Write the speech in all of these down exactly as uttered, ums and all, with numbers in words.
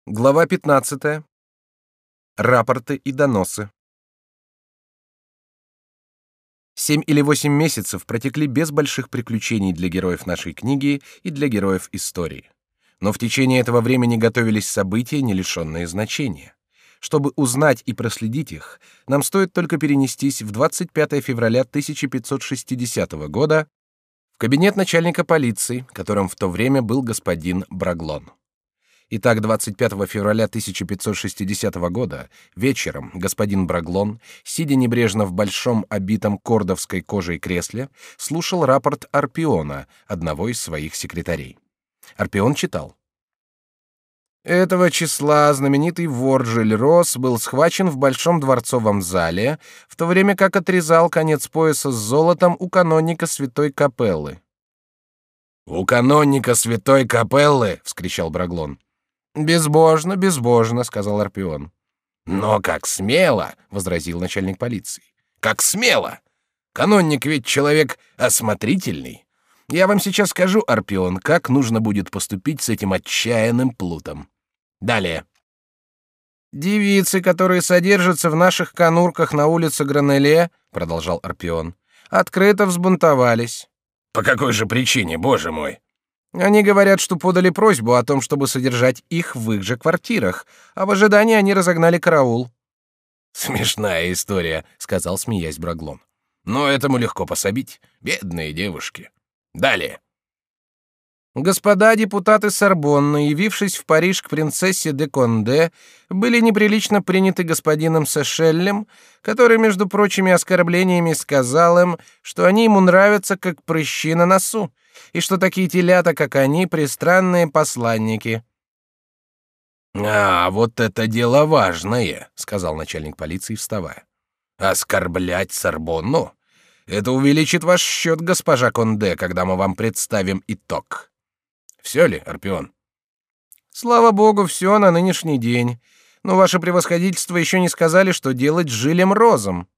Глава пятнадцатая. Рапорты и доносы. Семь или восемь месяцев протекли без больших приключений для героев нашей книги и для героев истории. Но в течение этого времени готовились события, не лишенные значения. Чтобы узнать и проследить их, нам стоит только перенестись в двадцать пятое февраля тысяча пятьсот шестидесятого года в кабинет начальника полиции, которым в то время был господин Браглон. Итак, двадцать пятого февраля тысяча пятьсот шестидесятого года вечером господин Браглон, сидя небрежно в большом обитом кордовской кожей кресле, слушал рапорт Арпиона, одного из своих секретарей. Арпион читал: Этого числа знаменитый вор Жиль Рос был схвачен в большом дворцовом зале, в то время как отрезал конец пояса с золотом у каноника Святой Капеллы. «У каноника Святой Капеллы!» — вскричал Браглон. «Безбожно, безбожно», — сказал Арпион. «Но как смело!» — возразил начальник полиции. «Как смело! Канонник ведь человек осмотрительный. Я вам сейчас скажу, Арпион, как нужно будет поступить с этим отчаянным плутом. Далее. Девицы, которые содержатся в наших конурках на улице Гранеле, — продолжал Арпион, — открыто взбунтовались». «По какой же причине, боже мой?» Они говорят, что подали просьбу о том, чтобы содержать их в их же квартирах, а в ожидании они разогнали караул. Смешная история, сказал, смеясь, Браглон. Но этому легко пособить, бедные девушки. Далее. Господа депутаты Сорбонны, явившись в Париж к принцессе де Конде, были неприлично приняты господином Сешеллем, который, между прочими оскорблениями, сказал им, что они ему нравятся как прыщи на носу, и что такие телята, как они, пристранные посланники. «А, вот это дело важное», — сказал начальник полиции, вставая. «Оскорблять Сорбонну? Это увеличит ваш счет, госпожа Конде, когда мы вам представим итог. Все ли, Арпион?» «Слава богу, все на нынешний день. Но ваше превосходительство еще не сказали, что делать с Жилем Розом».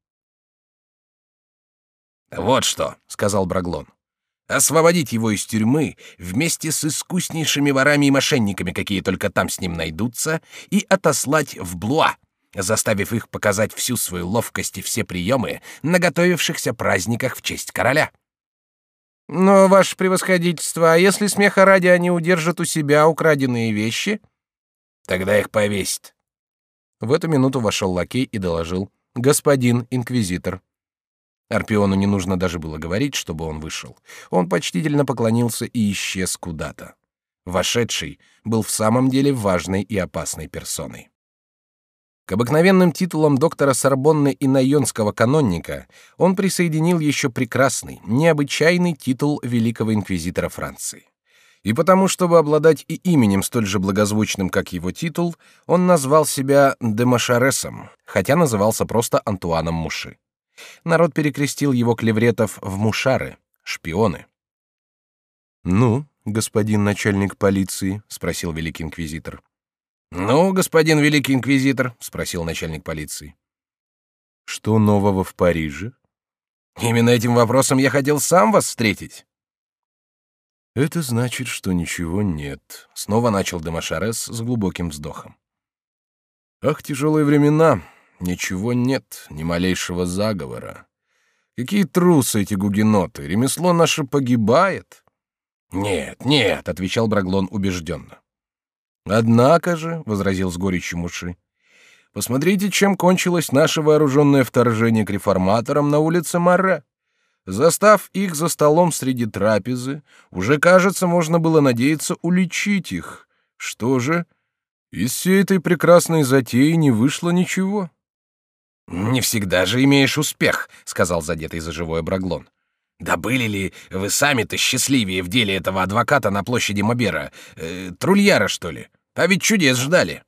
«Вот что», — сказал Браглон. «Освободить его из тюрьмы вместе с искуснейшими ворами и мошенниками, какие только там с ним найдутся, и отослать в Блуа, заставив их показать всю свою ловкость и все приемы на готовившихся праздниках в честь короля». «Но, ваше превосходительство, а если смеха ради они удержат у себя украденные вещи?» «Тогда их повесят». В эту минуту вошел лакей и доложил: «Господин инквизитор». Арпиону не нужно даже было говорить, чтобы он вышел. Он почтительно поклонился и исчез куда-то. Вошедший был в самом деле важной и опасной персоной. К обыкновенным титулам доктора Сорбонны и найонского канонника он присоединил еще прекрасный, необычайный титул великого инквизитора Франции. И потому, чтобы обладать и именем столь же благозвучным, как его титул, он назвал себя де Машаресом, хотя назывался просто Антуаном Муши. Народ перекрестил его клевретов в мушары, шпионы. «Ну, господин начальник полиции?» — спросил великий инквизитор. «Ну, господин великий инквизитор?» — спросил начальник полиции. «Что нового в Париже?» «Именно этим вопросом я хотел сам вас встретить». «Это значит, что ничего нет», — снова начал де Машарес с глубоким вздохом. «Ах, тяжелые времена! Ничего нет, ни малейшего заговора. Какие трусы эти гугеноты! Ремесло наше погибает!» «Нет, нет», — отвечал Браглон убежденно. «Однако же», — возразил с горечью Муши, — «посмотрите, чем кончилось наше вооруженное вторжение к реформаторам на улице Маре. Застав их за столом среди трапезы, уже, кажется, можно было надеяться уличить их. Что же, из всей этой прекрасной затеи не вышло ничего». «Не всегда же имеешь успех», — сказал задетый за живое Браглон. «Да были ли вы сами-то счастливее в деле этого адвоката на площади Мобера? Э, Трульяра, что ли? А ведь чудес ждали».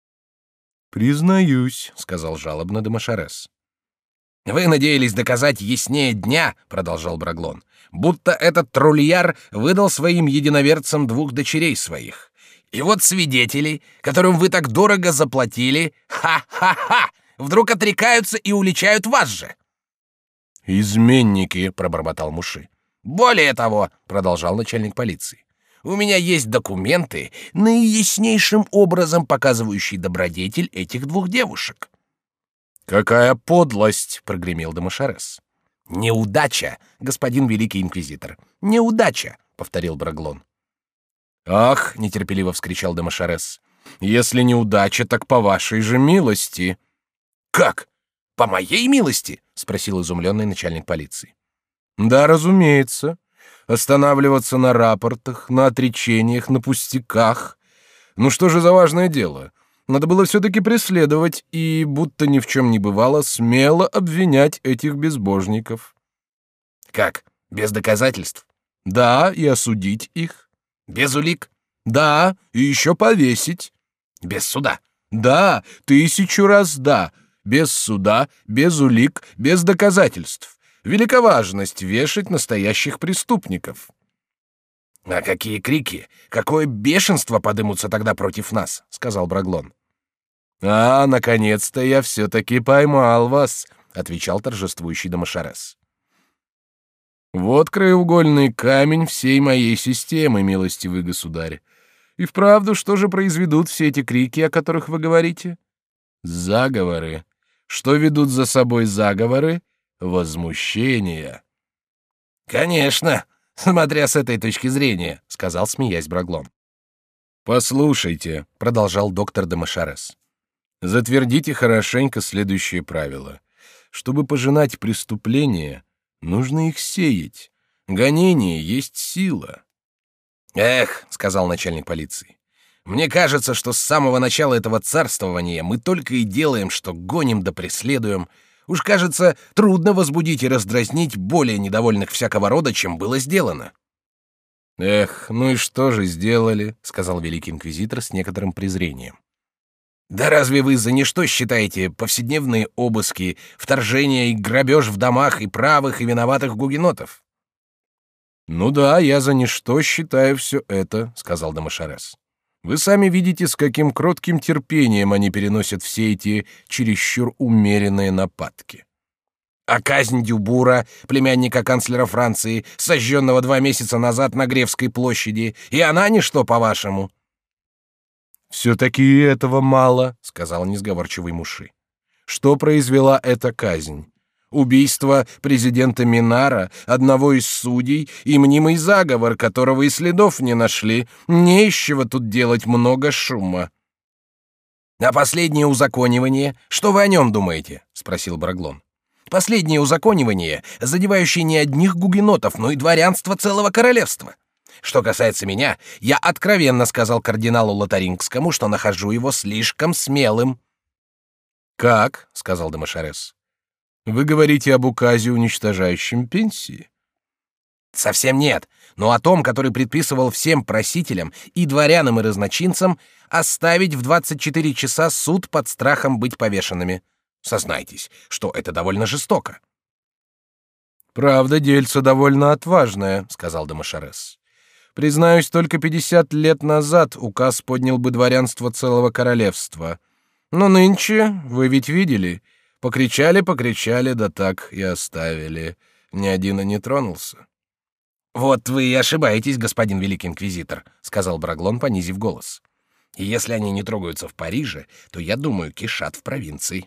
«Признаюсь», — сказал жалобно де Машарес. «Вы надеялись доказать яснее дня, — продолжал Браглон, — будто этот Трульяр выдал своим единоверцам двух дочерей своих. И вот свидетели, которым вы так дорого заплатили, ха-ха-ха, вдруг отрекаются и уличают вас же». «Изменники», — пробормотал Муши. «Более того», — продолжал начальник полиции, У меня есть документы, наияснейшим образом показывающие добродетель этих двух девушек. Какая подлость, прогремел де Мошарес. Неудача, господин великий инквизитор. Неудача, повторил Браглон. Ах, нетерпеливо вскричал де Мошарес. Если неудача, так по вашей же милости. Как? По моей милости? Спросил изумленный начальник полиции. Да, разумеется. Останавливаться на рапортах, на отречениях, на пустяках. Ну что же за важное дело? Надо было все-таки преследовать и, будто ни в чем не бывало, смело обвинять этих безбожников. Как? Без доказательств? Да, и осудить их. Без улик? Да, и еще повесить. Без суда? Да, тысячу раз да. Без суда, без улик, без доказательств. Велика важность вешать настоящих преступников. А какие крики, какое бешенство подымутся тогда против нас, сказал Браглон. А, наконец-то я все-таки поймал вас, отвечал торжествующий де Мошарес. Вот краеугольный камень всей моей системы, милостивый государь. И вправду, что же произведут все эти крики, о которых вы говорите? Заговоры. Что ведут за собой заговоры? Возмущение. Конечно, смотря с этой точки зрения, сказал, смеясь, Браглон. Послушайте, продолжал доктор де Мошарес. Затвердите хорошенько следующее правило. Чтобы пожинать преступления, нужно их сеять. Гонение есть сила. Эх, сказал начальник полиции. Мне кажется, что с самого начала этого царствования мы только и делаем, что гоним да преследуем. Уж, кажется, трудно возбудить и раздразнить более недовольных всякого рода, чем было сделано. Эх, ну и что же сделали, сказал великий инквизитор с некоторым презрением. Да разве вы за ничто считаете повседневные обыски, вторжения и грабеж в домах и правых и виноватых гугенотов? Ну да, я за ничто считаю все это, сказал де Мошарес. Вы сами видите, с каким кротким терпением они переносят все эти чересчур умеренные нападки. А казнь Дюбура, племянника канцлера Франции, сожженного два месяца назад на Гревской площади, и она ничто, по-вашему? Все-таки и этого мало, сказал несговорчивый Муши. Что произвела эта казнь? Убийство президента Минара, одного из судей, и мнимый заговор, которого и следов не нашли. Не из чего тут делать много шума. А последнее узаконивание, что вы о нем думаете? Спросил Браглон. Последнее узаконивание, задевающее не одних гугенотов, но и дворянство целого королевства. Что касается меня, я откровенно сказал кардиналу Лотарингскому, что нахожу его слишком смелым. Как? сказал де Мошарес. Вы говорите об указе, уничтожающем пенсии? Совсем нет, но о том, который предписывал всем просителям, и дворянам, и разночинцам, оставить в двадцать четыре часа суд под страхом быть повешенными. Сознайтесь, что это довольно жестоко. Правда, дельце довольно отважное, сказал де Мошарес. Признаюсь, только пятьдесят лет назад указ поднял бы дворянство целого королевства. Но нынче, вы ведь видели, покричали, покричали, да так и оставили. Ни один и не тронулся. Вот вы и ошибаетесь, господин великий инквизитор, сказал Браглон, понизив голос. И если они не трогаются в Париже, то, я думаю, кишат в провинции.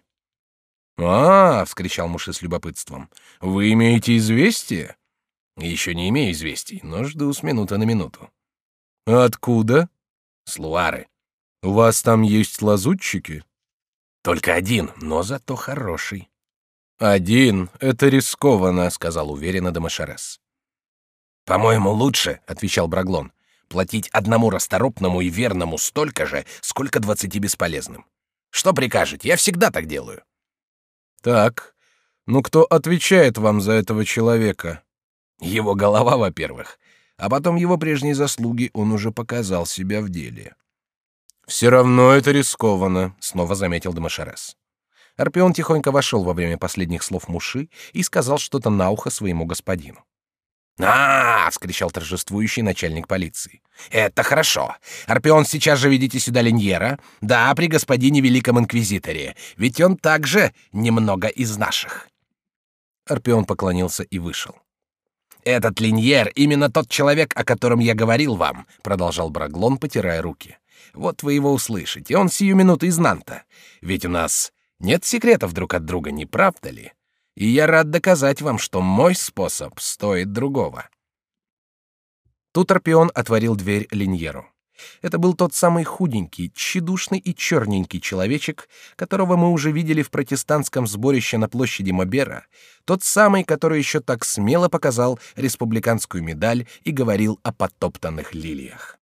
А, вскричал Муши с любопытством. Вы имеете известие? Еще не имею известий, но жду с минуты на минуту. Откуда? С Луары. У вас там есть лазутчики? Только один, но зато хороший. Один — это рискованно, сказал уверенно де Мошарес. По-моему, лучше, отвечал Браглон, платить одному расторопному и верному столько же, сколько двадцати бесполезным. Что прикажете? Я всегда так делаю. Так, ну кто отвечает вам за этого человека? Его голова, во-первых, а потом его прежние заслуги, он уже показал себя в деле. Все равно это рискованно, снова заметил де Мошарес. Арпион тихонько вошел во время последних слов Муши и сказал что-то на ухо своему господину. «А-а-а!» — вскричал торжествующий начальник полиции. «Это хорошо. Арпион, сейчас же ведите сюда Линьера. Да, при господине великом инквизиторе. Ведь он также немного из наших». Арпион поклонился и вышел. Этот Линьер именно тот человек, о котором я говорил вам, продолжал Браглон, потирая руки. Вот вы его услышите, он сию минуту из Нанта. Ведь у нас нет секретов друг от друга, не правда ли? И я рад доказать вам, что мой способ стоит другого. Тут Арпион отворил дверь Линьеру. Это был тот самый худенький, тщедушный и черненький человечек, которого мы уже видели в протестантском сборище на площади Мобера, тот самый, который еще так смело показал республиканскую медаль и говорил о потоптанных лилиях.